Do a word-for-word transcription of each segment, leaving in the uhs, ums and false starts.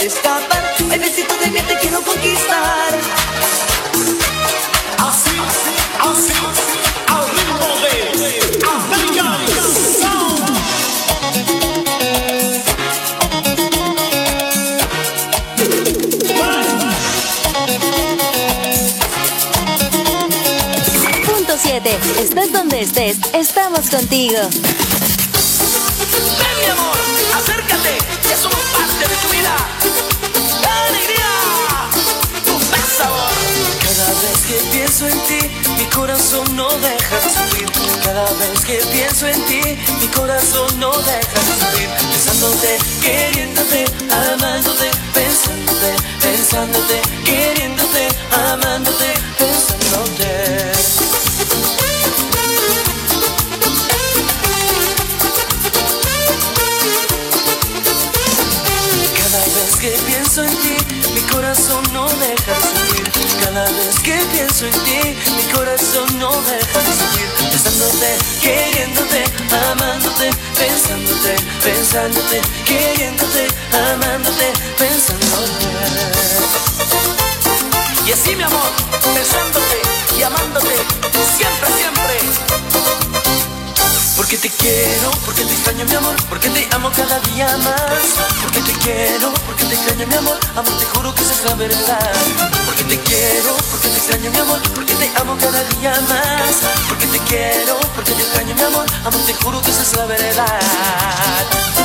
escapar. El besito de miel te quiero conquistar. Así, así, al ritmo de American Sound. Punto siete. Estés donde estés, estamos contigo. Ven, mi amor, acércate, ya somos parte de tu vida. ¡Alegría! ¡Un buen sabor! Cada vez que pienso en ti, mi corazón no deja de subir. Cada vez que pienso en ti, mi corazón no deja de subir. Pensándote, queriéndote, amándote, pensándote, pensándote, queriéndote, amándote, pensándote. Que pienso en ti, mi corazón no deja de subir. Cada vez que pienso en ti, mi corazón no deja de subir. Pensándote, queriéndote, amándote, pensándote, pensándote, queriéndote, amándote, pensándote. Y así, mi amor, pensándote y amándote, siempre, siempre. Porque te quiero, porque te extraño, mi amor, porque te amo cada día más. Porque te quiero, porque te extraño, mi amor, amor, te juro que esa es la verdad. Porque te quiero, porque te extraño, mi amor, porque te amo cada día más. Porque te quiero, porque te extraño, mi amor, amor, te juro que esa es la verdad.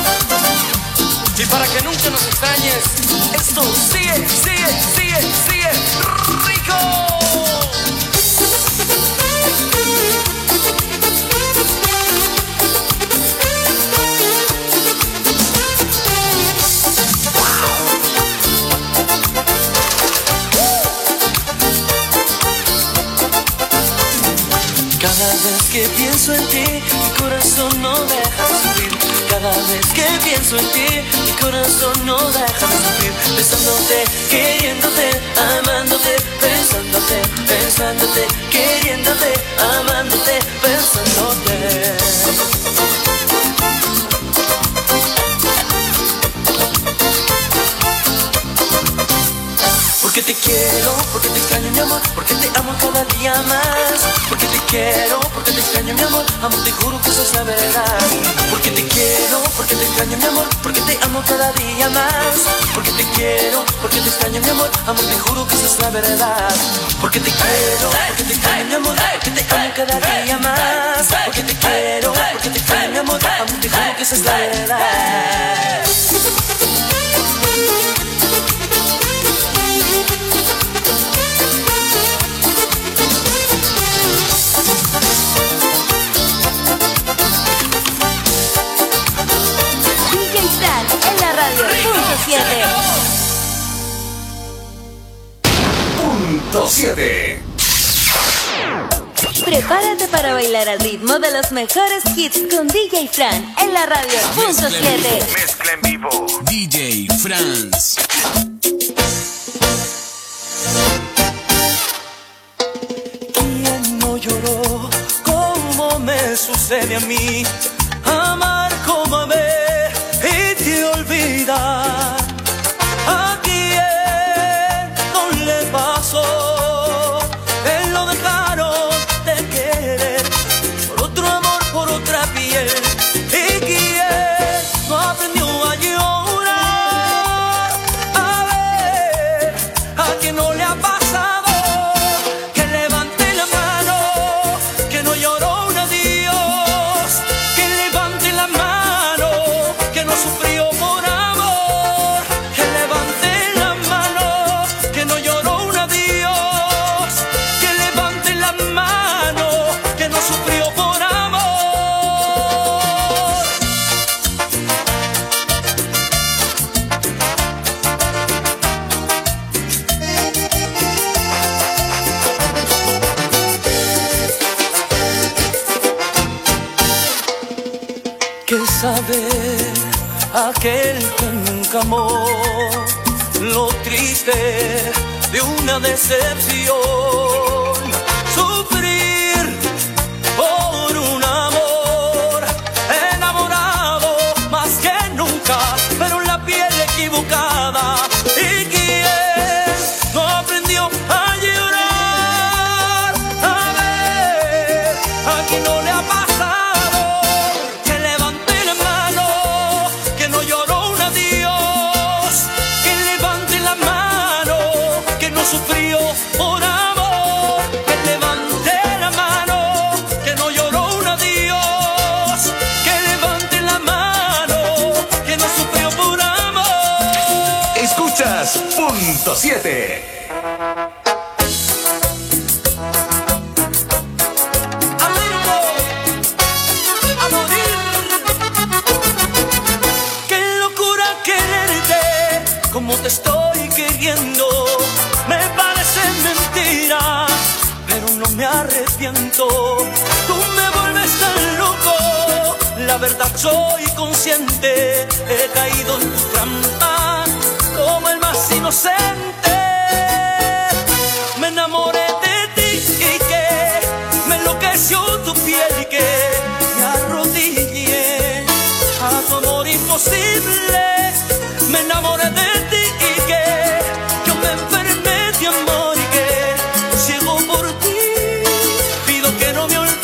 Y para que nunca nos extrañes, esto sigue, sigue, sigue, sigue rico. Cada vez que pienso en ti, mi corazón no deja de subir. Cada vez que pienso en ti, mi corazón no deja de subir. Pensándote, queriéndote, amándote, pensándote, pensándote, queriéndote, amándote, pensándote. Porque te quiero, porque te extraño, mi amor, porque te amo cada día más. Porque te quiero, porque te extraño, mi amor, amor, te juro que eso es la verdad. Porque te quiero, porque te extraño, mi amor, porque te amo cada día más. Porque te quiero, porque te extraño, mi amor, amor, te juro que eso es la verdad. Porque te quiero, porque te extraño, mi amor, porque te amo cada día más. Porque te quiero, porque te extraño, mi amor, amor, te juro que eso es la verdad. En la radio, punto siete. Punto siete. Prepárate para bailar al ritmo de los mejores hits con D J Fran en la radio, punto siete. Mezcla en vivo. D J Franz. ¿Quién no lloró como me sucede a mí? Amar como amé y te olvidar. ¿A quién no le pasó? Él lo dejaron de querer por otro amor, por otra piel. ¿Y quién no aprendió a llorar? A ver, ¿a quién no le ha pasado? Que levante la mano, que no lloró un adiós. Que levante la mano, que no sufrió por amor. Que levante la mano, que no lloró un adiós. Que levante la mano, que no sufrió por amor. Que sabe aquel que nunca amó lo triste de una decepción. Sufrir por un amor, enamorado más que nunca, pero en la piel equivocada. Escuchas Punto siete. Qué locura quererte como te estoy queriendo. Me parece mentira, pero no me arrepiento. Tú me vuelves tan loco, la verdad soy consciente. He caído en tu trampa como el más inocente. Me enamoré de ti y que me enloqueció tu piel y que me arrodillé a tu amor imposible. Me enamoré de ti y que yo me enfermé de amor y que ciego por ti pido que no me olvides.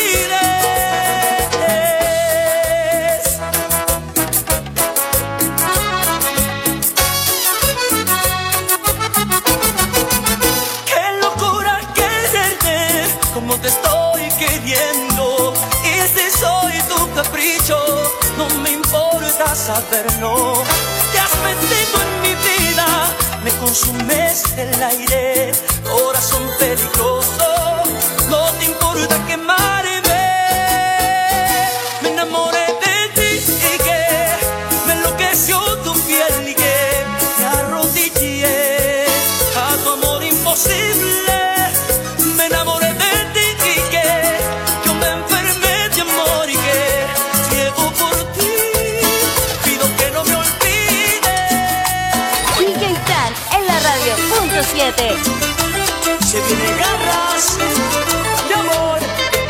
Qué locura quererte como te estoy queriendo. Y si soy tu capricho, no me importa saberlo. Te has metido en mi vida, me consumes el aire. Corazón peligroso, no te importa quemarme. Me enamoré de ti y que me enloqueció tu piel y que me arrodillé a tu amor imposible. Me enamoré de ti y que yo me enfermé de amor y que ciego por ti pido que no me olvides. D J Fran en la radio. Punto siete. Se viene garras de amor.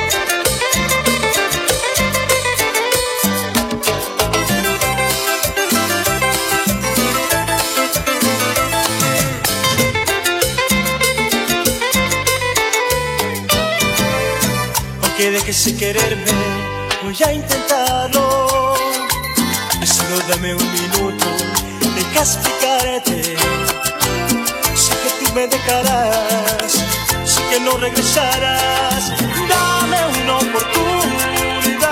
Aunque dejes de quererme, voy a intentarlo. Solo dame un minuto, deja explicarte. Sé que tú me dejarás, sé que no regresarás. Dame una oportunidad.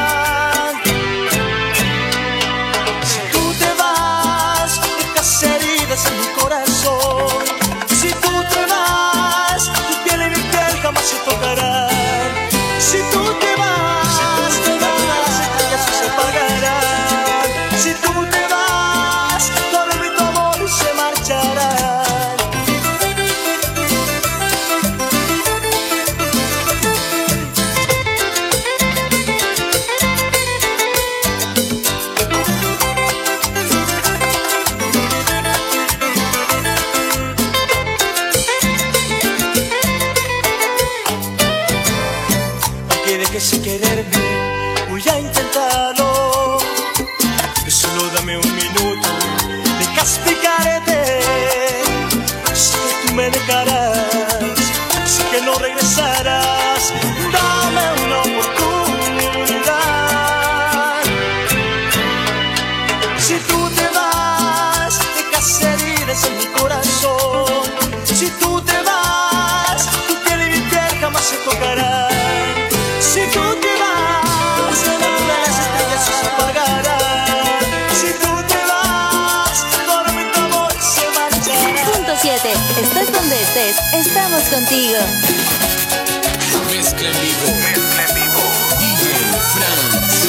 Si tú te vas, dejas heridas en mi corazón. Si tú te vas, tu piel y mi piel jamás se tocarán. Si tú te vas, si tú te vas, estrellas se apagarán. Si tú te vas, todo mi amor se marchará. Aunque dejes de quererme, voy a intentarlo. Solo dame un minuto, deja explicarte. Sé que tú me dejarás, sé que no regresarás. Dame una oportunidad. Si tú te vas, dejas heridas en mi corazón. Si tú te vas, tu piel y mi piel jamás se tocarán. Si tú te vas, las estrellas se apagarán. Si tú te vas, todo mi amor se marchará. Punto siete. Estés donde estés, estamos contigo. Mezcla en vivo. Mezcla en vivo. D J Franz.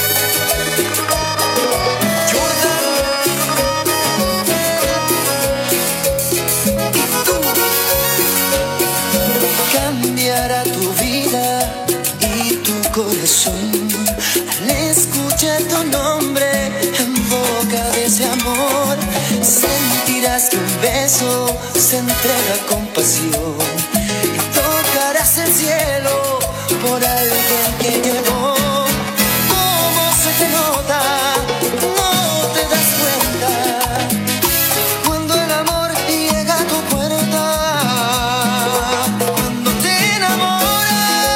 Cambiará tu vida y tu corazón al escuchar tu nombre en boca de ese amor. Sentirás que un beso se entrega con pasión y tocarás el cielo por alguien que llegó. ¿Cómo se te nota? No te das cuenta cuando el amor llega a tu puerta. Cuando te enamoras,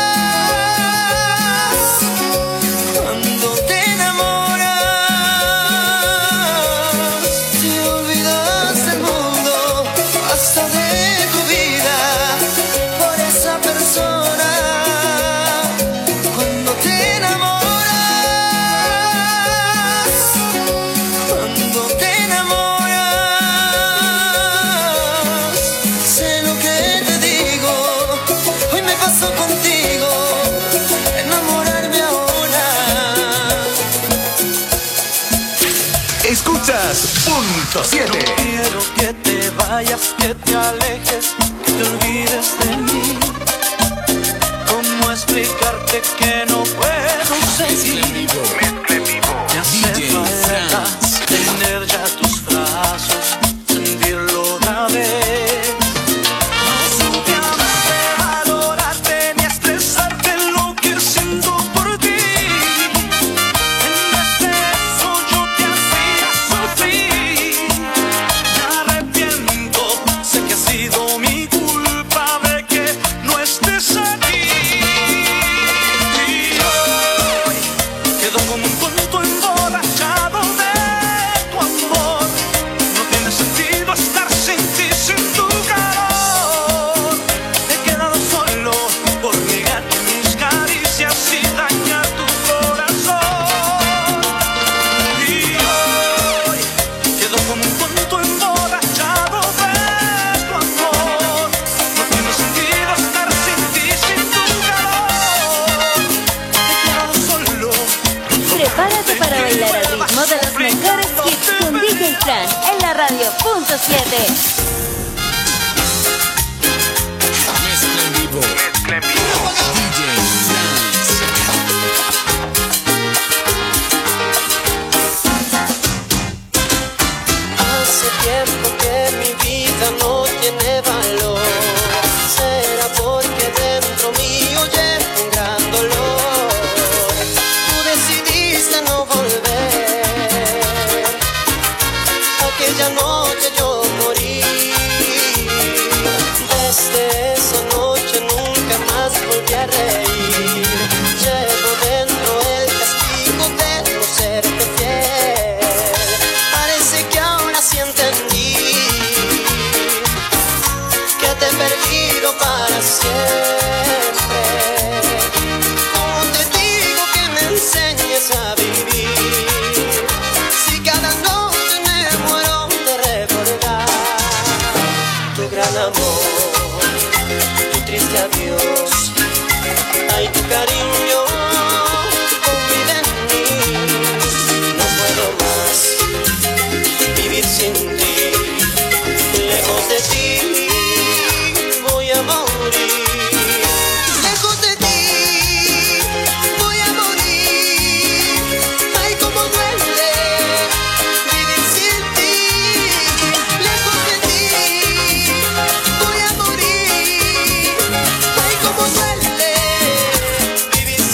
cuando te enamoras, te olvidas del mundo hasta de tu vida. punto siete. No quiero que te vayas, que te alejes, que te olvides de mí. ¿Cómo explicarte que no puedo seguir? Me hace falta tener ya tus brazos, sentirlo una vez. No te amarte, valorarte ni estresarte lo que siento por ti. En vez de eso yo te hacía sufrir. Me arrepiento, sé que ha sido mi culpa de que no estés aquí. Y hoy quedo como un tonto emborrachado de tu amor. No tiene sentido estar sin ti, sin tu calor. He quedado solo por negarte mis caricias y dañar tu corazón. Y hoy quedo como un tonto emborrachado de tu amor. No tiene sentido estar sin ti, sin tu calor. He quedado solo. Prepárate para bailar al ritmo de los mejores hits con D J Fran en la radio punto siete. Mezcla en vivo. D J France. Hace tiempo que mi vida no tiene valor. Será porque dentro mío llevo un gran dolor. Tú decidiste no volver. Aquella noche yo morí. Desde esa noche nunca más volví a reír. Llevo dentro el castigo de no serte fiel. Parece que ahora sí entendí que te he perdido para siempre. ¿Cómo te digo que me enseñes a vivir? Si cada noche me muero de recordar tu gran amor, tu triste adiós, ay tu cariño, convive en mí. No puedo más vivir sin ti, lejos de ti voy a morir. Lejos de ti voy a morir. Ay, cómo duele vivir sin ti. Lejos de ti voy a morir. Ay, cómo duele vivir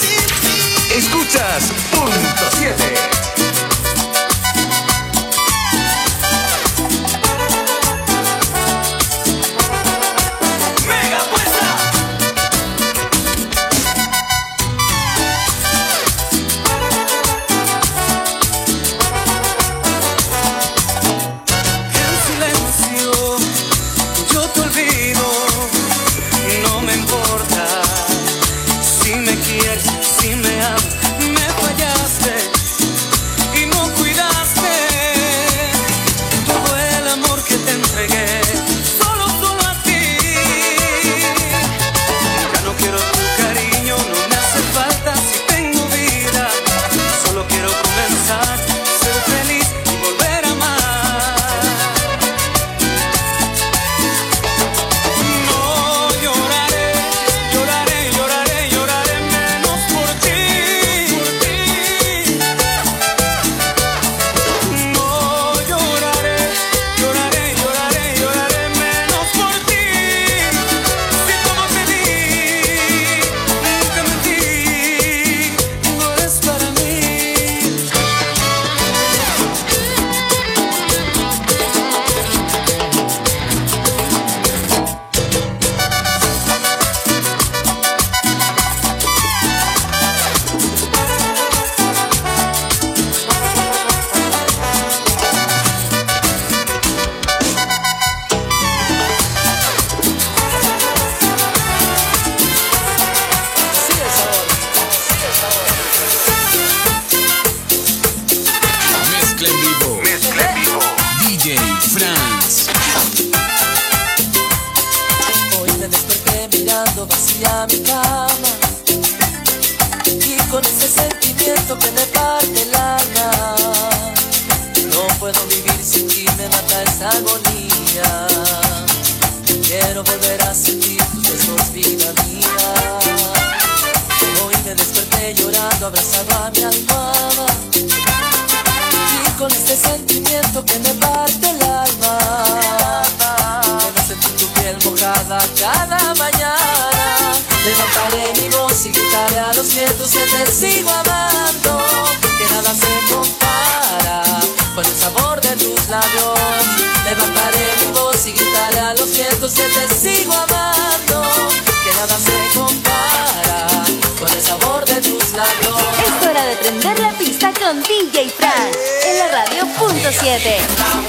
armonía. Quiero volver a sentir tus besos, vida mía. Hoy me desperté llorando, abrazado a mi almohada, y con este sentimiento que me parte el alma, que me sentir tu piel mojada cada mañana. Levantaré mi voz y gritaré a los cielos que te sigo amando, que nada se compara con el sabor de tus labios. Levantaré mi voz y gritaré a los cielos que te sigo amando, que nada se compara con el sabor de tus labios. Es hora de prender la pista con D J Fran en la radio punto siete.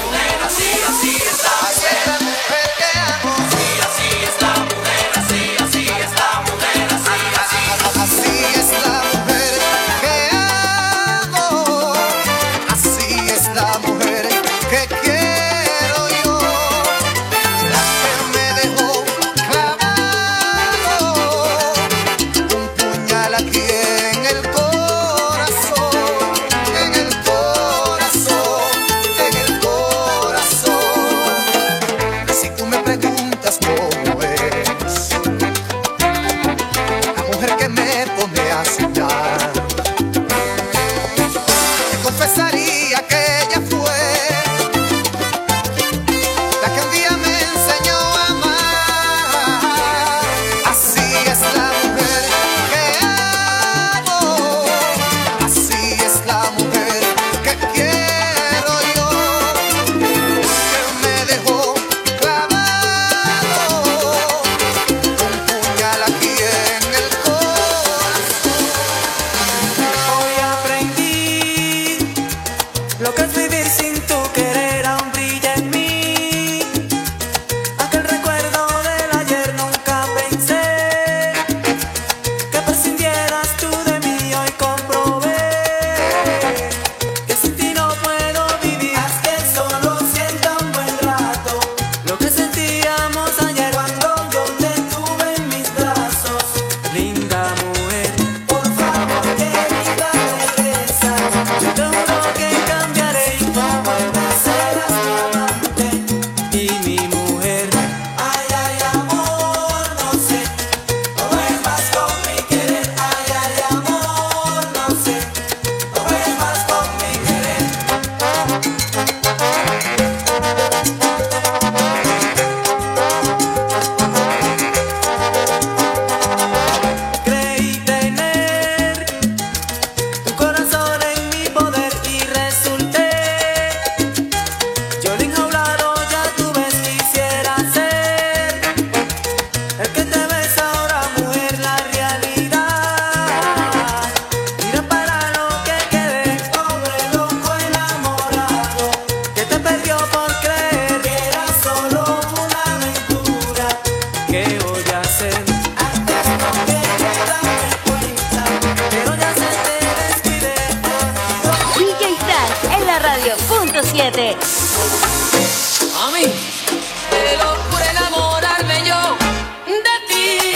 A mí, qué locura enamorarme yo de ti.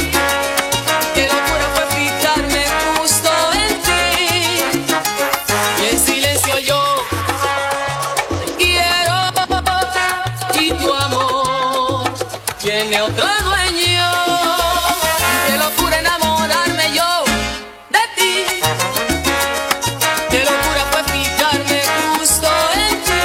Qué locura fue fijarme justo en ti. Y en silencio yo te quiero. Y tu amor tiene otro dueño. Qué locura enamorarme yo de ti. Qué locura fue fijarme justo en ti.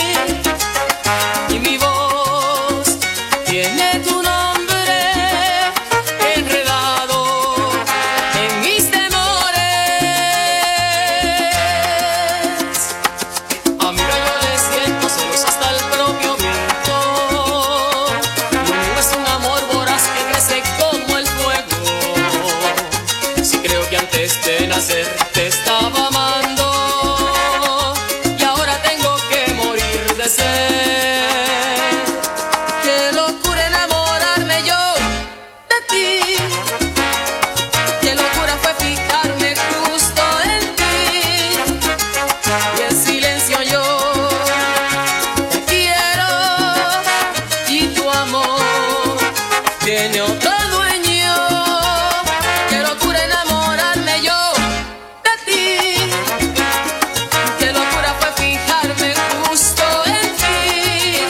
Te estaba amando y ahora tengo que morir de sed. Qué locura enamorarme yo de ti. Qué locura fue fijarme justo en ti. Y en silencio yo te quiero. Y tu amor tiene otro dueño. Qué locura enamorarme yo. Qué locura fue fijarme justo en ti.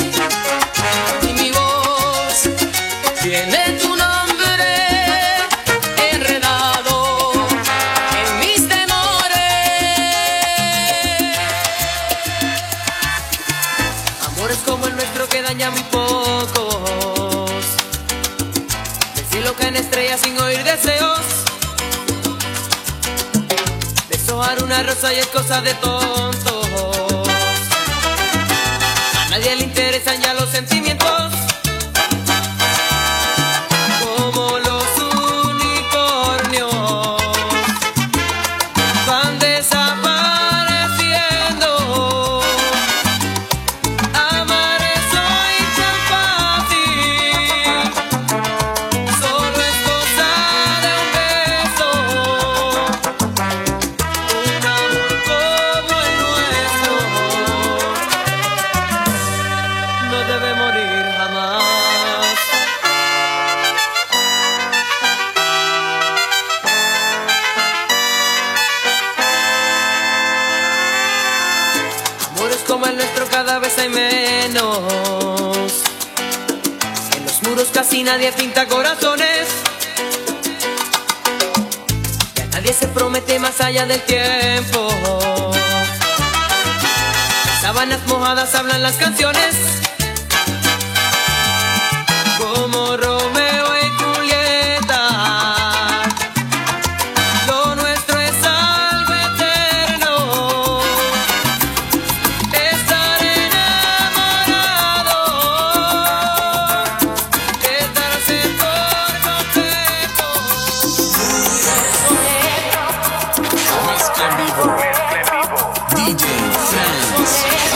como el nuestro quedan ya muy pocos. Del cielo caen estrellas sin oír deseos. Deshojar una rosa y es cosa de tontos. A nadie le interesan ya los sentimientos. Como los unicornios van desapareciendo. Amar es hoy tan fácil, solo es cosa de un beso. Un amor como el nuestro no debe morir jamás. Amores como el nuestro cada vez hay menos. En los muros casi nadie pinta corazones. Y a nadie se promete más allá del tiempo. Sábanas mojadas hablan las canciones. Como Romeo y Julieta, lo nuestro es algo eterno. Estar enamorado es darse por completo. Mezcla en vivo. D J France.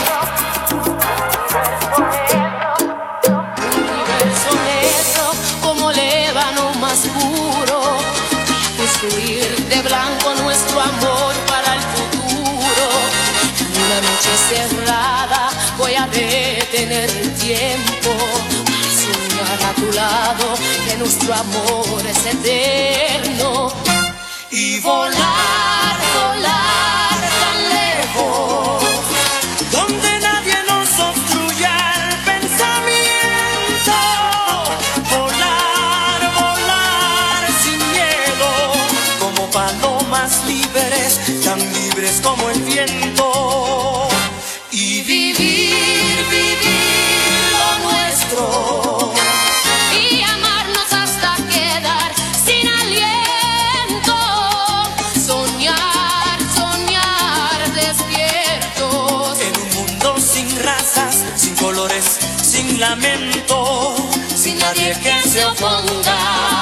Universo negro como ébano más puro, construir de blanco nuestro amor para el futuro. En una noche cerrada voy a detener el tiempo para soñar a tu lado que nuestro amor es eterno. Y volar, volar tan lejos, Donde nadie nos obstruya el pensamiento. Volar, volar sin miedo, como palomas libres, tan libres como el viento. Y vivir, vivir lo nuestro y amarnos hasta quedar sin aliento. Soñar, soñar despiertos. en un mundo sin razas, sin colores, sin lamento, sin nadie que se oponga,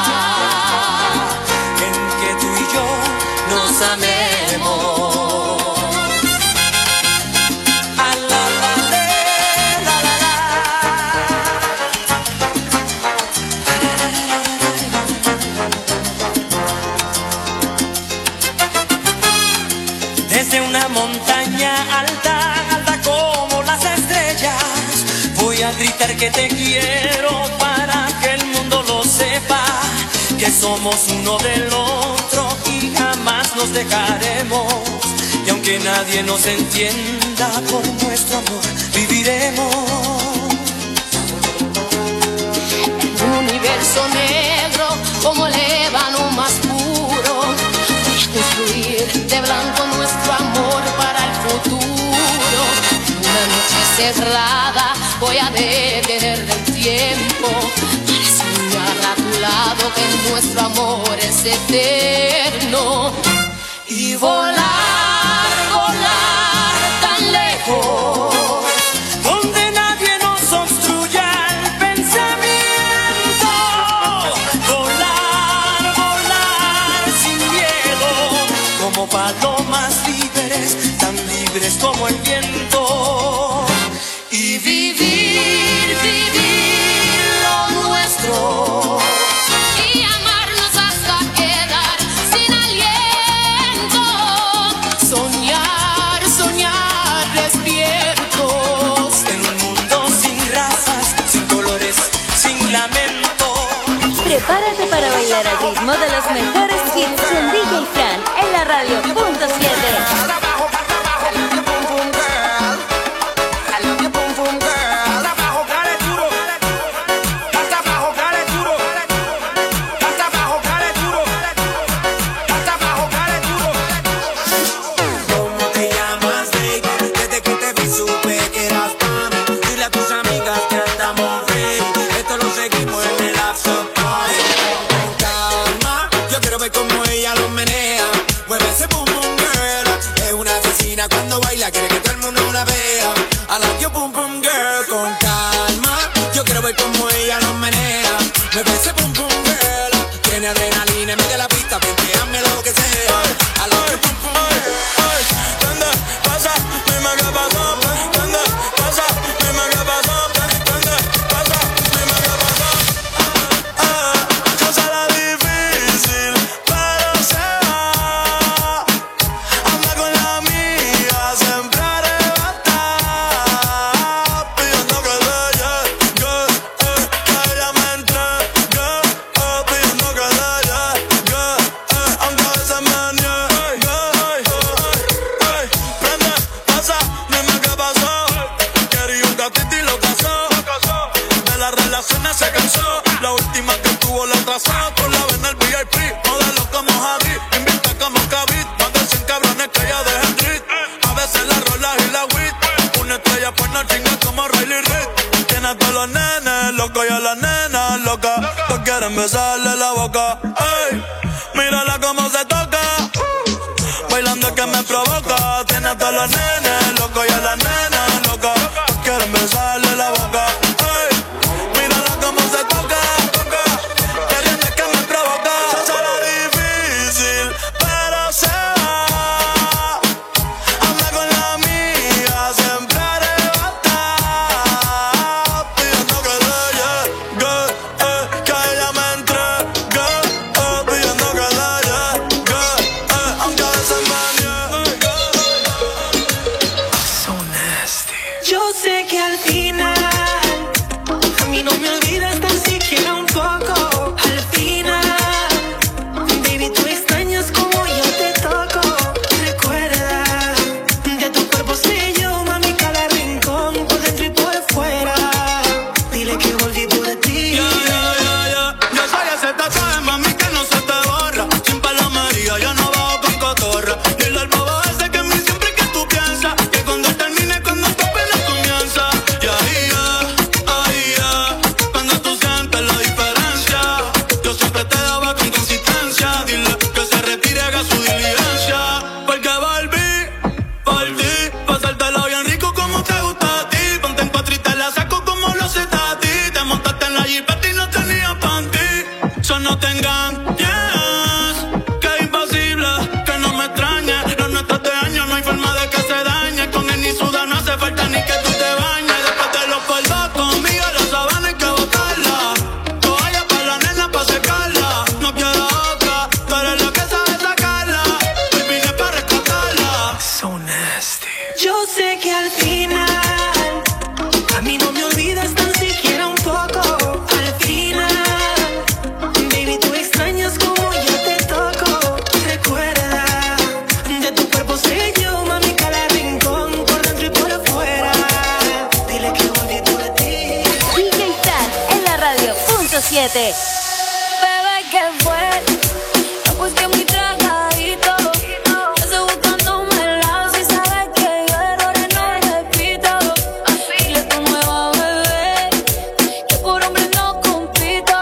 en que tú y yo nos amemos. A la, la, le, la, la, la. Desde una montaña alta, alta como las estrellas, voy a gritar que te quiero para que el mundo lo sepa, que somos uno del otro y jamás nos dejaremos. Y aunque nadie nos entienda, por nuestro amor viviremos. Un universo negro como el ébano más puro, voy a construir de blanco nuestro amor para el futuro. En una noche cerrada voy a detener el tiempo para soñar a tu lado que nuestro amor es eterno. Y volar, volar tan lejos, Donde nadie nos obstruya el pensamiento. Volar, volar sin miedo, como palomas libres, tan libres como el viento. Y vivir, vivir lo nuestro y amarnos hasta quedar sin aliento. Soñar, soñar despiertos. en un mundo sin razas, sin colores, sin lamento. Prepárate para bailar al ritmo de los mejores hits con D J Fran en la radio punto siete. ¿Cómo te llamas, baby? Desde que te vi supe que eras para mí. Dile a tus amigos Mueve ese pum pum girl. Tiene adrenalina, mete la pista, hazme lo que sea. A lo que pum pum girl. ¿Dónde pasa? Dime qué pasó. ¿Dónde pasa? Dime qué pasó. ¿Dónde pasa? Dime qué pasó. Ah, ah, cosa la difícil, pero se va. Anda con la amiga, siempre arrebata. Pidiendo que le llegue, eh, que ella me entregue, eh, pidiendo que le llegue, eh, aunque a veces me niegue. Ey, prende, pasa, dime qué pasó. Quería un gatito y lo casó. De las relaciones se cansó. La última que tuvo la atrasó. Con la ven el V I P, modelo como Javi, invita como Kavit. Más de cien cabrones que ella deja en street. A veces la rola y la weed. Una estrella pues no chinga como Riley Reid. Tiene a todos los nenes locos y a las nenas locas. Todos quieren besarle la boca. Ey, mírala como se toca. Bailando es que me provoca. Tiene a todos los nenes locos y a las nenas locas. Quieren besarle la boca. Ey, mírala como se toca. Queriendo es que me provoca. Será difícil, pero se va. Anda con la amiga, siempre arrebata. Pidiendo que le llegue, eh, que ella me entregue, eh, pidiendo que le llegue, eh, aunque a veces me niegue. So nasty. Yo sé que al final a mí no me olvidas tan siquiera un poco. Al final, baby, tú extrañas como yo te toco. Recuerda, de tu cuerpo sé yo, mami, cada rincón, por dentro y por fuera. Dile que volví por ti. Ya, ya, ya, ya. Yo soy ese tatuaje, mami, que no se te borra. Sin palomería, yo no bajo con cotorra. Dile al bobo ese que en mí siempre que tú piensas. Que cuando termine, cuando tu pena comienza. Y ahí ya, ahí ya. Cuando tú sientes la diferencia. Yo siempre te daba con consistencia. Dile que se retire, haga su diligencia. Porque volví por ti. Pasártelo bien rico como te gusta a ti. Ponte en cuatro y te la saco como lo sé a ti. Te montaste en la jipeta y no tenía panty. So no te engañes, que es imposible que no me extrañes. Los nuestros de años no hay forma de que se dañe. Con él ni suda no hace falta ni que tú te bañes. Después de los polvos conmigo la sabana hay que botarla. Toalla para la nena pa' secarla. No quiero otra, tú eres la que sabe sacarla. Hoy vine pa' rescatarla. So nasty. Yo sé que al final a mí no me olvidas tan siquiera un poco. Al final, baby, tú extrañas como yo te toco. Recuerda, de tu cuerpo sé yo, mami, cada rincón, por dentro y por afuera. Dile que volví por ti. D J Fran en la radio punto siete. Bebé, ¿qué fue? Me puse muy tragadito. Yo estoy buscándome el lado. Si sabes que yo errores no repito. Dile a tu nueva bebé que por hombres no compito.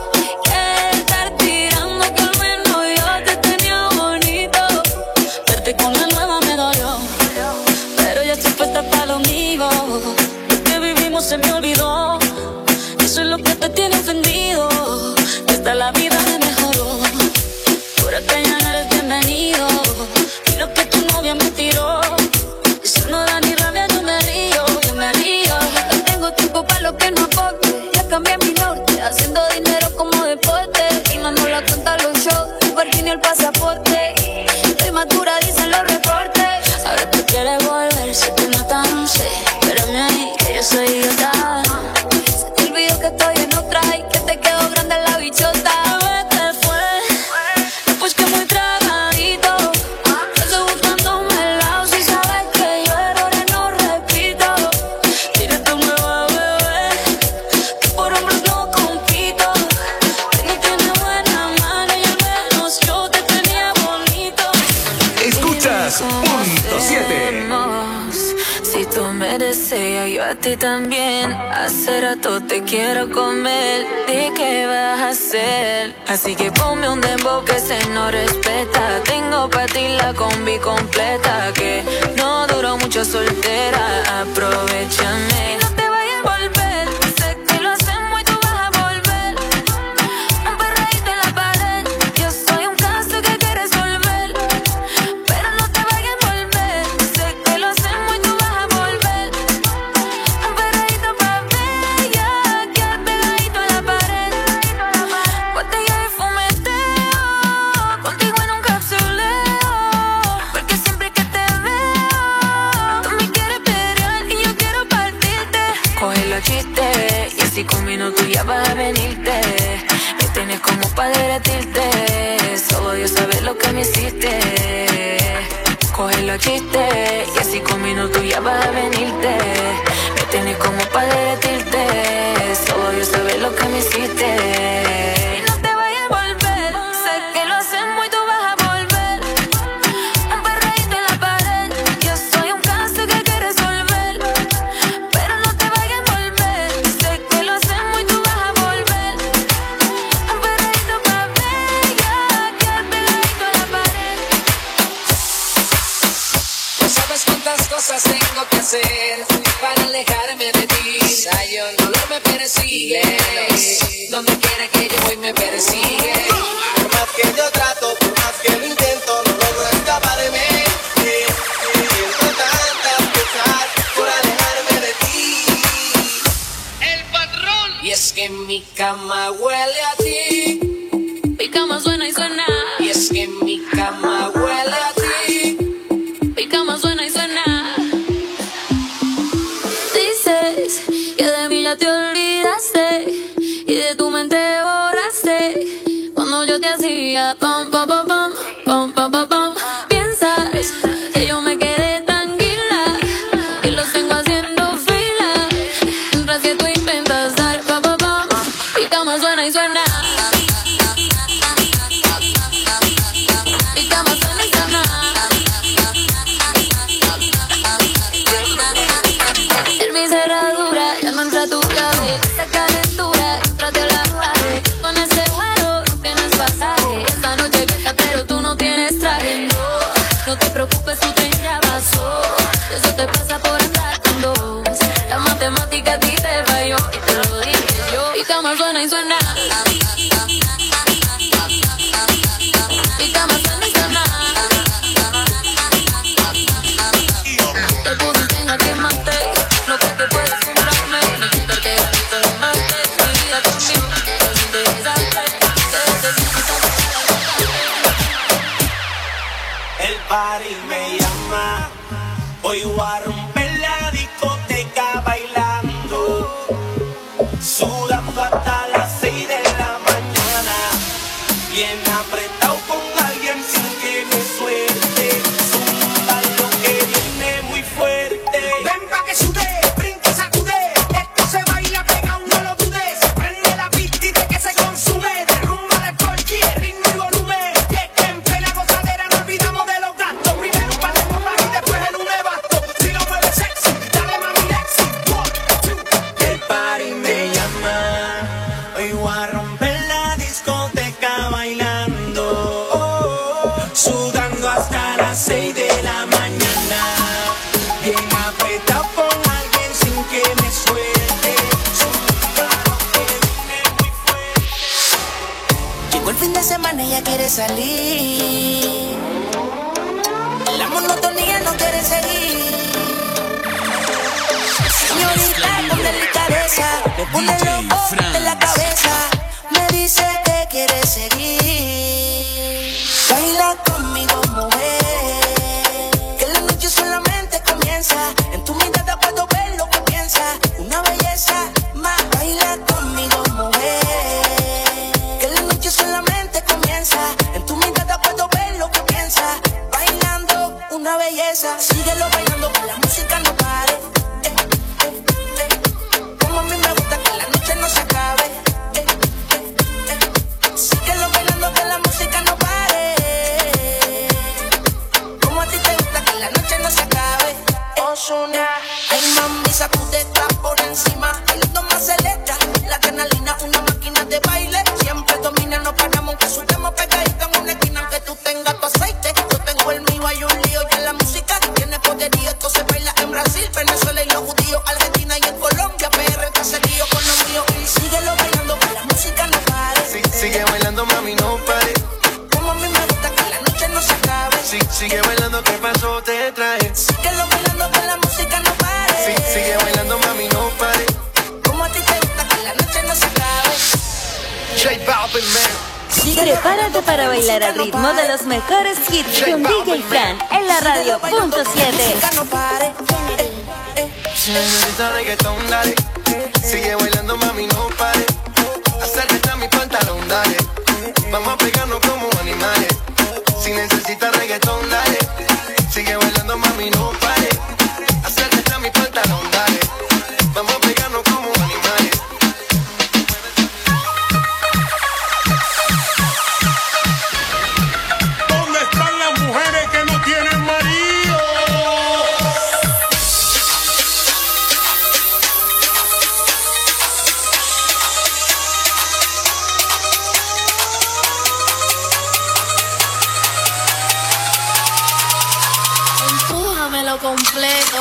Que estar tirando que al menos yo te tenía bonito. Verte con la nueva me dolió, pero ya estoy puesta para lo mío. Lo que vivimos se me olvidó. Eso es lo que te tiene ofendido. Que hasta la vida me mejoró. Por acá ya no eres bienvenido. Y lo que tu novia me tiró, eso no da ni rabia, yo me río, yo me río. No tengo tiempo para lo que no aporte. Ya cambié mi norte, haciendo dinero como deporte. Y no nos la cuenta los shows, el parking y el pasaporte. Estoy madura, dicen los reportes. Ahora tú quieres volver, se te nota, no sé. Espérame ahí, que yo soy idiota. Se te olvidó que estoy en otra y que te quedó grande la bichota. Bebé, ¿qué fue? Pues que muy tragadito. Yo estoy buscándome el lado. Si sabes que yo errores no repito. Dile a tu nueva bebé que por hombres no compito. Que no tiene buena mano y al menos yo te tenía bonito. Escuchas punto siete. Si tú me deseas, yo a ti también. Hace rato te quiero comer. ¿De qué vas a hacer? Así que ponme un dembow que se no respeta. Tengo pa' ti la combi completa. Que no duró mucho soltera. Aprovechame. Y no te vayas a volver. Sé que lo hacemos y tú vas a volver. chiste. Y así con minutos ya vas a venirte. Me tienes como para derretirte. Solo Dios sabe lo que me hiciste. Cógelo a chiste. Y así con minutos ya vas a venirte. Me tienes como para derretirte. Solo Dios sabe lo que me hiciste. No te vayas a volver. Sé que lo hacemos y tú vas a volver. Un perreíto en la pared. Yo soy un caso que quiero resolver. Pero no te vayas a volver. Sé que lo hacemos y tú vas a volver. Un perreíto pa' bella, quedar pegadito a la pared. No sabes cuántas cosas tengo que hacer para alejarme de ti. Hay un dolor me persigue. Donde quiera que yo voy me persigue. Por más que yo trato, por más que lo intento, no logro escaparme. Siento tantas cosas por alejarme de ti. El patrón. Y es que mi cama huele a ti. Mi cama suena y suena. Y es que mi cama huele a ti. Mi cama suena y suena. Dices que de mí ya te olvidaste y de tu mente borraste cuando yo te hacía pam pam pam pam pam pam pam pam. Piensas que yo me quedé tranquila y los tengo haciendo fila mientras que tú intentas dar pam pam pam. Mi cama suena y suena. Mi cama suena y suena. En mi cerradura ya no entra tu llave. Esa calentura, entrate a la pared. Con ese vuelo no tienes pasaje. Esta noche viaja pero tú no tienes traje. No, no te preocupes, tu tren ya pasó. Eso te pasa por andar con dos. La matemática a ti te falló y te lo dije yo. Mi cama suena y suena. Mi cama suena y suena. Te pusiste en jaque mate. Lo que te puedes comprarme. No quitarte el grito de mate. Mi vida conmigo es interesante. El party me llama. Hoy voy a romper la discoteca bailando, sudando hasta las seis de la mañana, bien apretado con alguien sin que me suelte. Zumba lo que viene muy fuerte. Ven pa' que sude, brinca, sacude. Esto se baila pegado, no lo dudes. Prende la pista y de que se consume. Derrumba el cualquier ritmo y volumen. Y es que en plena gozadera no olvidamos de los gastos. Primero un par de copas y después el un nevasto. Si lo mueves sexy, dale mami Lexi. One, two. El party me llama. Hoy voy a romper la discoteca bailando, sudando hasta las seis de la mañana, bien apretado con alguien sin que me suelte. Zumba lo que viene muy fuerte. Llegó el fin de semana y ella quiere salir. La monotonía no quiere seguir. Señorita con delicadeza me pone loco de la cabeza. Me dice que quiere seguir. Baila conmigo, mujer, que la noche solamente comienza. En tu mirada puedo ver lo que piensa. Una belleza más. Baila conmigo, mujer, que la noche solamente comienza. En tu mirada puedo ver lo que piensa. Bailando una belleza. Síguelo bailando que la música no pare. Eh, eh, eh. Como a mí me gusta que la noche no se acabe. Eh, eh, eh. Síguelo bailando que la música no pare. Como a ti te gusta que la noche no se acabe. Ozuna, ay mami, sacudeta por encima. Bailando más acelera, la adrenalina, una máquina de baile. Siempre domina, no paramos, que subimos pegadita en una esquina. Aunque tú tengas tu aceite, yo tengo el mío, hay un lío. Ya la música tiene poderío, esto se baila en Brasil, Venezuela y los judíos, Argentina y en Colombia, P R, caserío con los míos. Y síguelo bailando, que la música no pare. Sí, sigue bailando, mami, no pare. Como a mí me gusta que la noche no se acabe. Sí, sigue bailando, ¿qué pasó? Te traje. Síguelo bailando, que la música no pare. Sí, sigue bailando, mami, no pare. Como a ti te gusta que la noche no se acabe. J Balvin, man. Prepárate para bailar al ritmo de los mejores hits con D J Fran en la radio punto siete. Señorita reggaetón, dale. Sigue bailando, mami, no pare. Acércate a mi pantalón, dale. Vamos a pegarnos como animales. Si necesitas reggaetón, dale. Sigue bailando, mami, no pare. Acércate a mi pantalón, dale. Vamos a pegarnos como animales. ¿Dónde están las mujeres que no tienen marido? Empújamelo completo.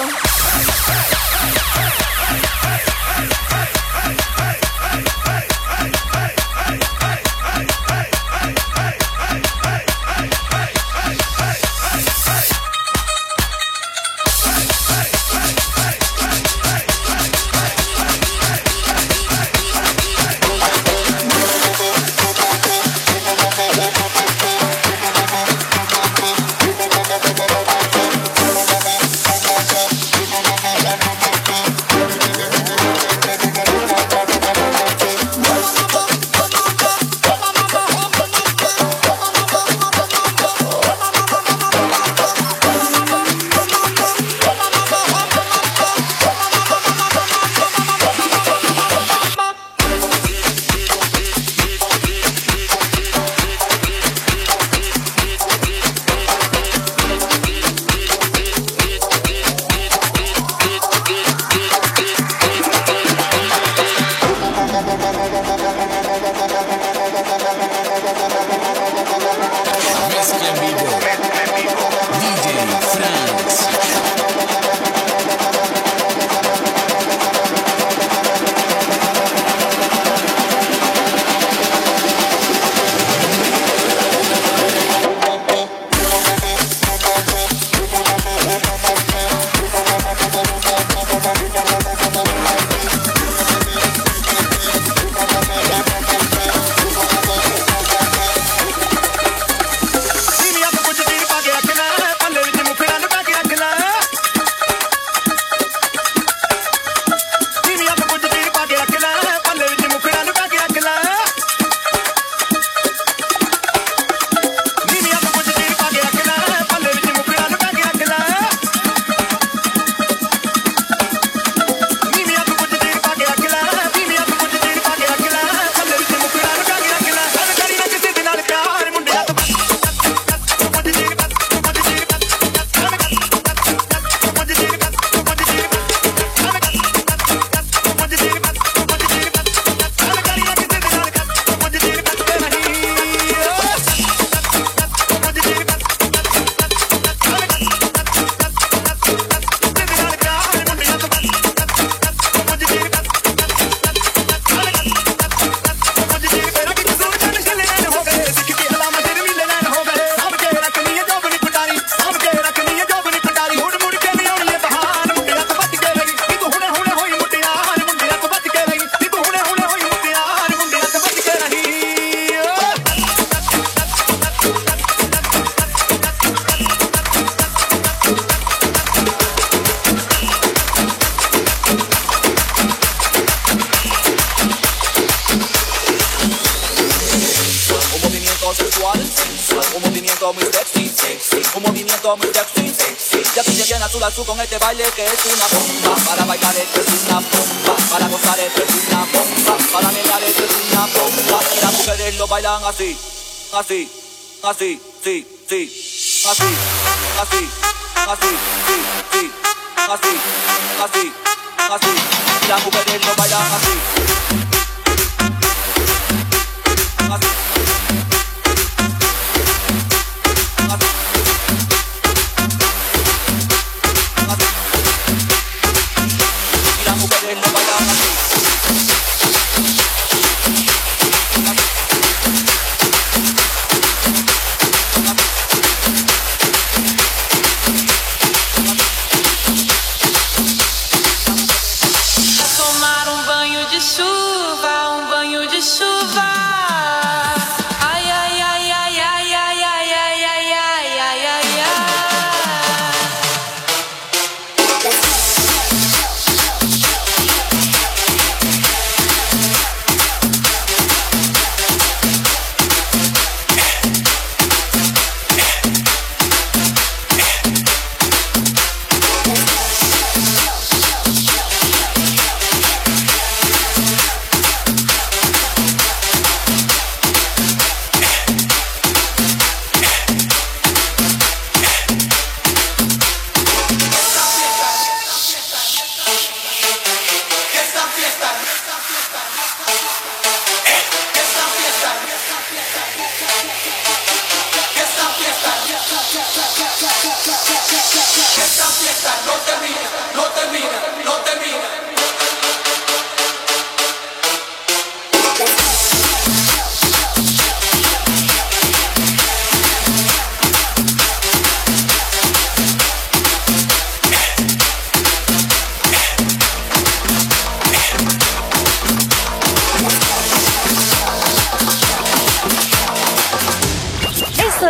Mezcla en vivo. D J France. Un movimiento muy sexy, sexy, un movimiento muy sexy, sexy. Ya tú bien azul azul con este baile que es una bomba. Para bailar esto es una bomba, para gozar esto es una bomba, para bailar esto es una bomba. Y las mujeres lo bailan así, así, así, sí, sí, así, así, así, sí, sí, así, así, así. Y las mujeres lo bailan así, así.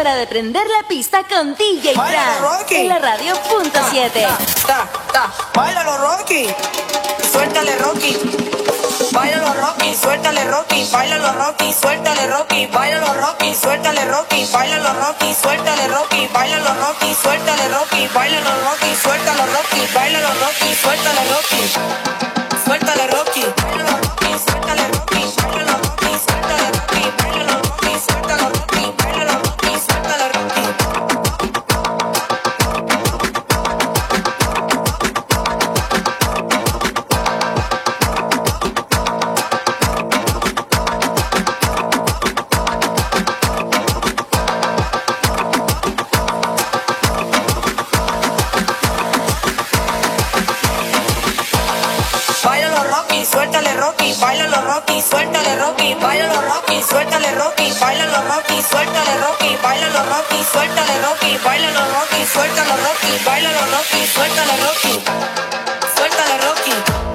hora de prender la pista con D J Fran en la radio punto siete. Ta, ta, báilalo Rocky, suéltale Rocky. Báilalo Rocky, suéltale Rocky, báilalo Rocky, suéltale Rocky, báilalo Rocky, suéltale Rocky, báilalo Rocky, suéltale Rocky, báilalo Rocky, suéltale Rocky, báilalo Rocky, suéltalo Rocky, báilalo Rocky, suéltale Rocky, suéltale Rocky, báilalo Rocky, suéltale Rocky, báilalo Rocky, suéltale Rocky, báilalo Rocky, suéltalo Rocky, báilalo Rocky, suéltale Rocky. Suéltale Rocky, báilalo Rocky, suéltale Rocky, báilalo Rocky, suéltale Rocky, báilalo Rocky, suéltale Rocky, báilalo Rocky, suéltale Rocky, báilalo Rocky, suéltalo Rocky, báilalo Rocky, suéltale Rocky, suéltale Rocky.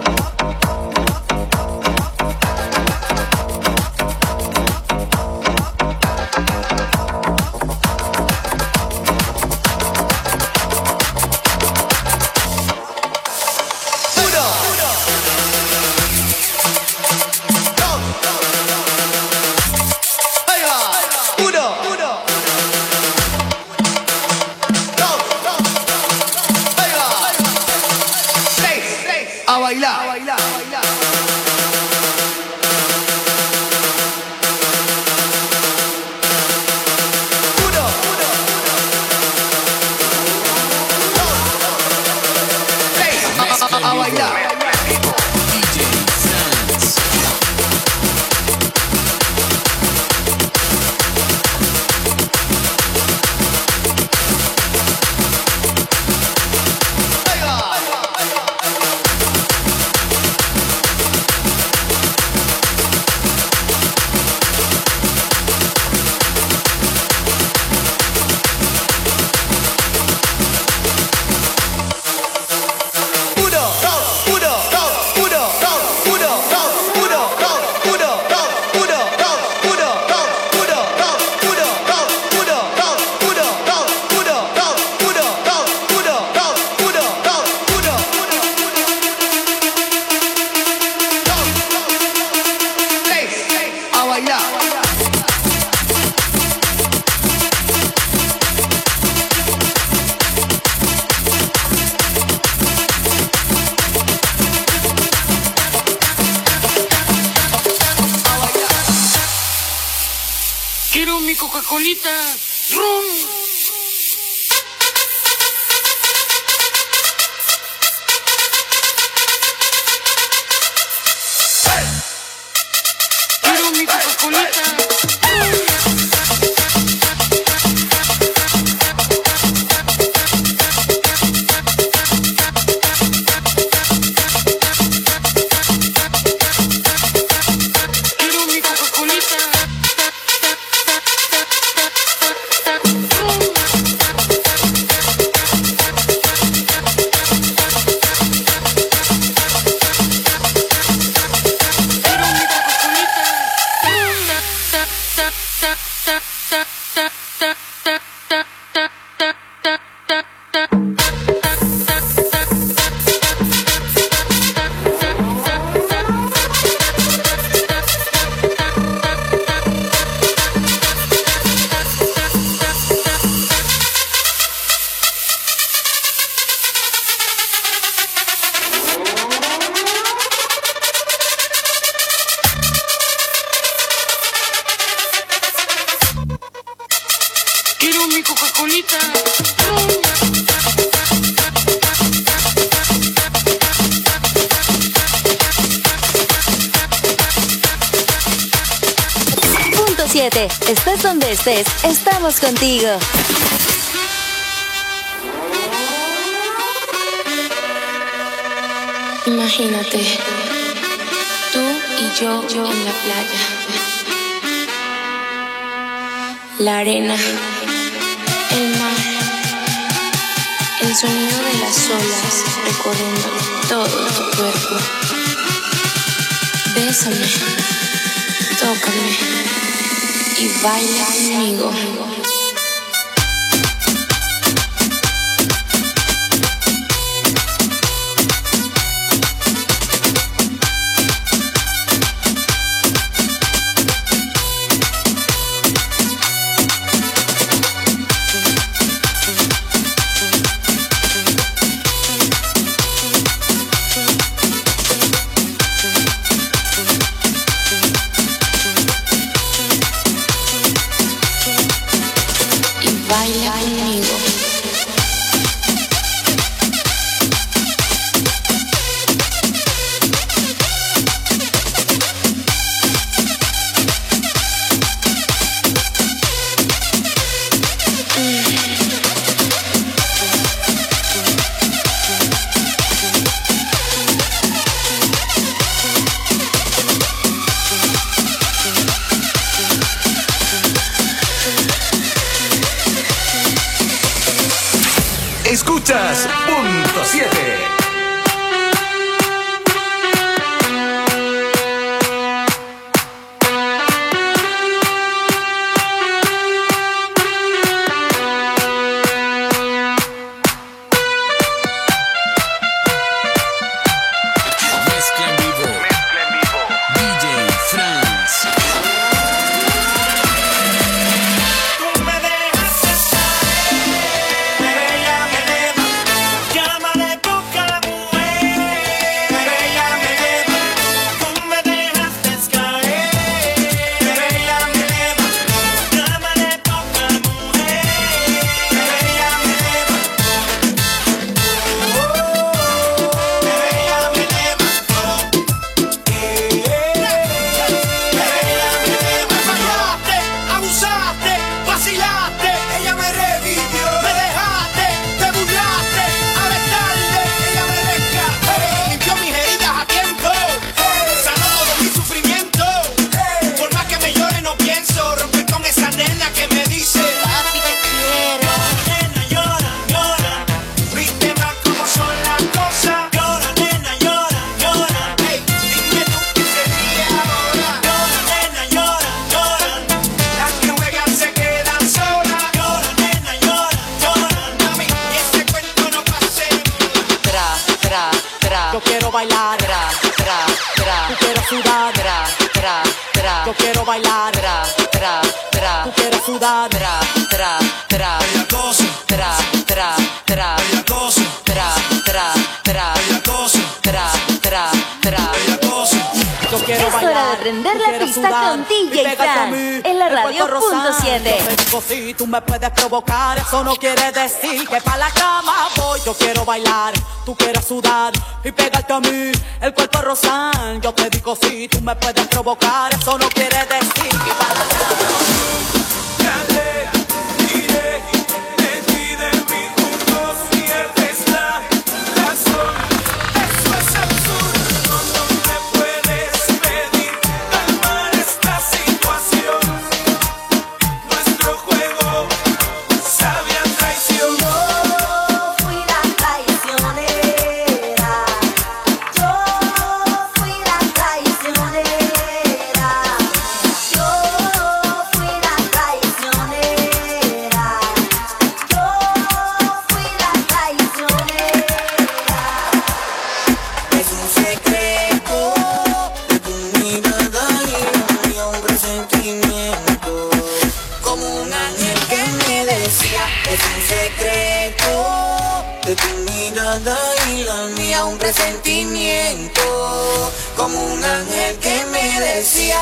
Quiero mi Coca-Colita. ¡Rum! Quiero mi Coca-Colita. Quiero mi Coca-Colita. Punto siete. Estés donde estés, estamos contigo. Imagínate, tú y yo, yo en la playa. La arena, el mar, el sonido de las olas recorriendo todo tu cuerpo. Bésame, tócame y baila conmigo. baila conmigo. Escuchas Punto siete. Mezcla en vivo. D J France. Tú me dejaste caer, ella me eleva, llámale poca mujer, ella me eleva. Tú me dejaste caer, ella me eleva, llámale poca mujer, ella me eleva. Ella me eleva, fallaste, abusaste, vacilaste, ella me revivió, me dejaste, te burlaste, ahora es tarde, ella me rescató, limpió mis heridas a tiempo, sanó todo mi sufrimiento, por más que me llore no pienso romper con esa nena que me dice papi te quiero. Nena llora, llora, viste más cómo son las cosas, llora nena, llora, llora, hey, dime tú qué sería ahora, llora nena, llora, llora, las que juegan se quedan solas, llora nena, llora, llora, mami, y ese cuento no pase. Tra, tra, tra. Yo quiero bailar. Tra, tra, tra. Tú quieres sudar. Tra, tra, tra. Yo quiero bailar. Tra, tra, tra. Tú quieres sudar. Tra, tra, tra. Tra, tra, tra. Tra, tra, tra. Tra, tra, tra. Yo quiero Es hora bailar. de prender Tú la quieres pista sudar. con D Y J pégate a Fran mí, en la el radio cuerpo punto rozando. siete. Yo te digo, sí, tú me puedes provocar, eso no quiere decir que pa' la cama voy. Yo quiero bailar, tú quieres sudar y pegarte a mí, el cuerpo rozando. Yo te digo, sí, tú me puedes provocar, eso no quiere decir que pa' la y la mía, un presentimiento, como un ángel que me decía.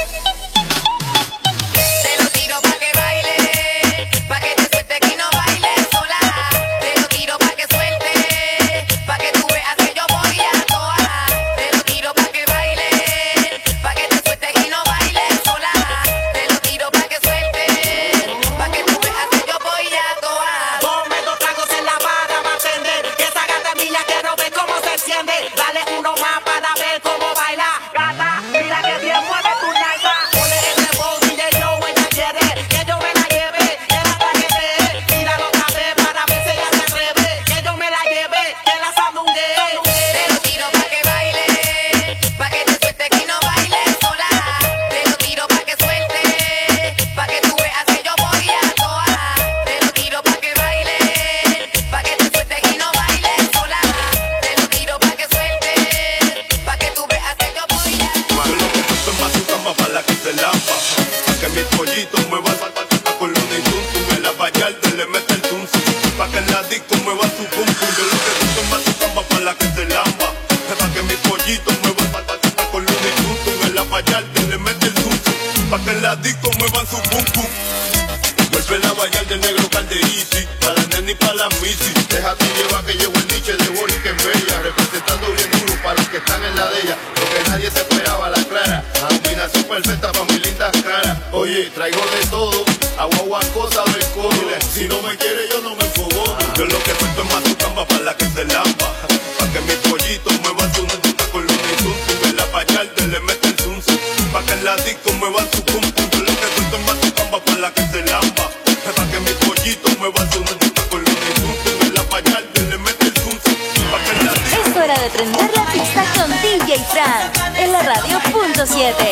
Te lo tiro pa' que baile, pa' que te suelte que no bailes sola. Te lo tiro pa' que suelte, pa' que tú veas que yo voy a toa. Te lo tiro pa' que baile, pa' que te suelte que no bailes sola. Te lo tiro pa' que suelte, pa' que tú veas que yo voy a toa. Ponme dos tragos en la barra va a atender, que esa gata mía quiero ver cómo se enciende. Dale uno más para ver cómo baila. Gata, mira que bien mueve tu nalga. Ponle ese bow y de yo ella quiere que yo me la lleve, que la traje. Tíralo otra vez para ver si ella se atreve, que yo me la lleve, que la sandungue. Te lo tiro pa' que baile, pa' que te suelte que no bailes sola. Te lo tiro pa' que suelte, pa' que tú veas que yo voy a toa. Te lo tiro pa' que baile, pa' que te suelte que no bailes sola. Te lo tiro pa' que suelte, pa' que tú veas que yo voy a toa. Lo que tú tomas tu cama pa' la que se lampa, pa' que mis pollitos muevan a colón y tum tum. En la vallarta le mete el tum tum, pa' que en la disco mueva su pum pum. Yo lo que tú tomas tu cama pa' la que se lampa, pa' que mis pollitos muevan a colón y tum tum. En la vallarta le mete el tum tum, pa' que en la disco muevan su pum pum. Vuelve la vallarta de negro calde de Easy, para la nena y para la Missy. Déjate llevar que llegó el niche de Boris que es bella, representando bien duro para los que están en la de ella. Lo que nadie se esperaba, la clara, combinación perfecta para mis lindas caras. Oye, traigo de todo, agua, cosa del cobre. Si no me quiere yo no me enfogo. Yo lo que suelto es más tu camba para la que se lampa, pa' que mis pollitos muevan su neta con los nituntum. En la payalde le mete el zum zum, pa' que en la disco muevan su pum pum. Yo lo que suelto es más tu camba para la que se lampa, pa' que mis pollitos muevan su neta con los nituntum. En la payalde le mete el zum zum, pa' que en la disco. Es hora de prender la pista con D J Fran en la radio punto siete.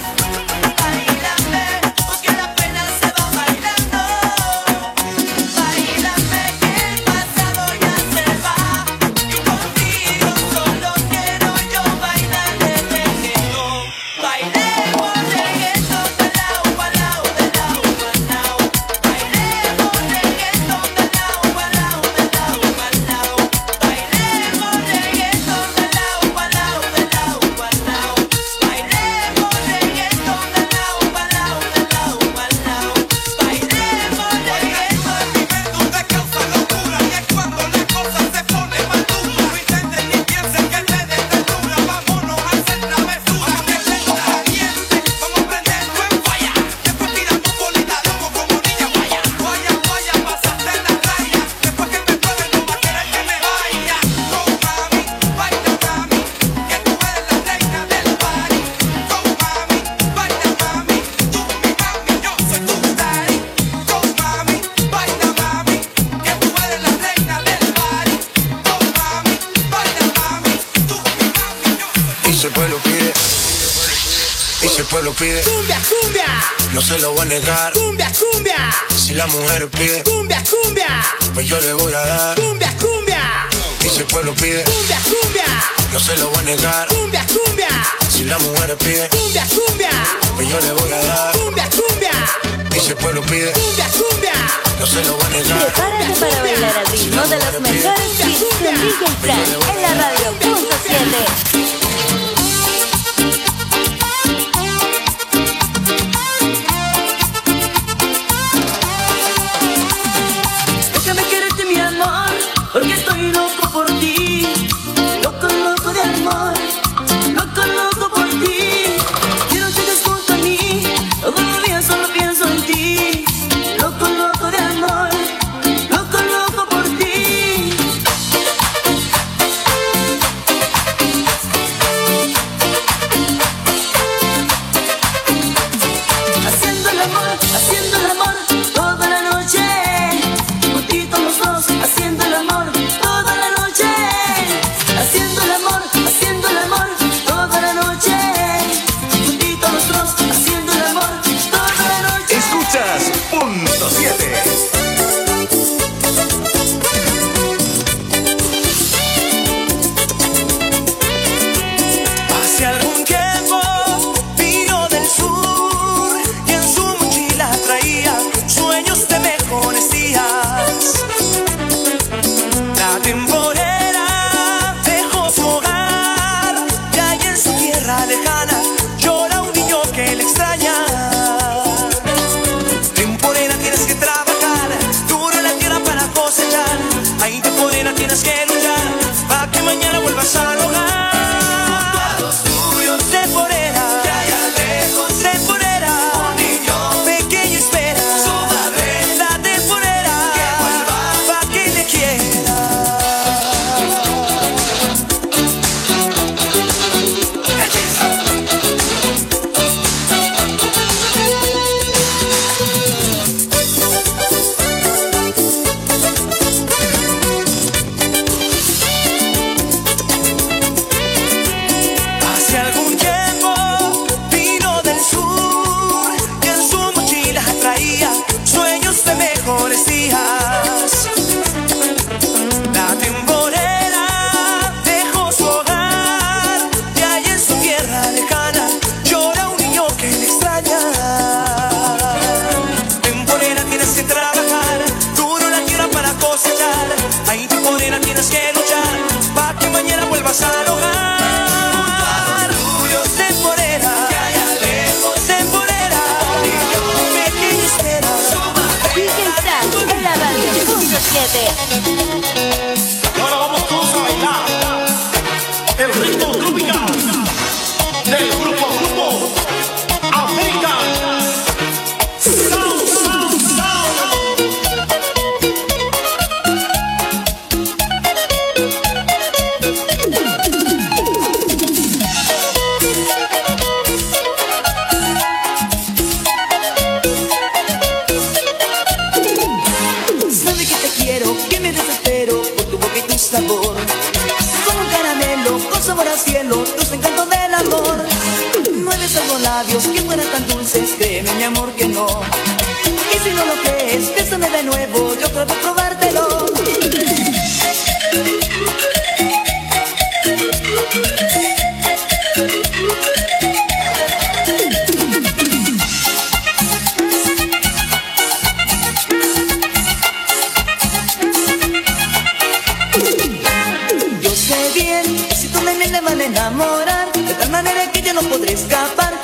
Lo pide. Cumbia, cumbia. No se lo voy a negar. Cumbia, cumbia. Si la mujer pide. Cumbia, cumbia. Pues yo le voy a dar. Cumbia, cumbia. Y si el pueblo pide. Cumbia, cumbia. No se lo voy a negar. Cumbia, cumbia. Si la mujer pide. Cumbia, cumbia. Pues yo le voy a dar. Cumbia, cumbia. Y si el pueblo pide. Cumbia, cumbia. No se lo voy a negar. Prepárate para bailar al ritmo de los mejores hits con D J Fran en la radio punto siete. Porque estoy loco por ti, loco, loco de amor, loco, loco por ti. Quiero que estés junto a mí, todos los días solo pienso en ti. Loco, loco de amor, loco, loco por ti. siete. Y ahora vamos todos a bailar el ritmo tropical del grupo grupo American Sound, Sound, Sound. Sabe que te quiero, que me desespero por tu boca y tu sabor. Como un caramelo con sabor a cielo, dulce encanto del amor. No eres algo labios que fueran tan dulces, créeme mi amor que no. Y si no lo crees, bésame de nuevo, yo quiero probártelo. Yo sé bien que si tú me vienes van a enamorar, de tal manera que yo no podré escapar.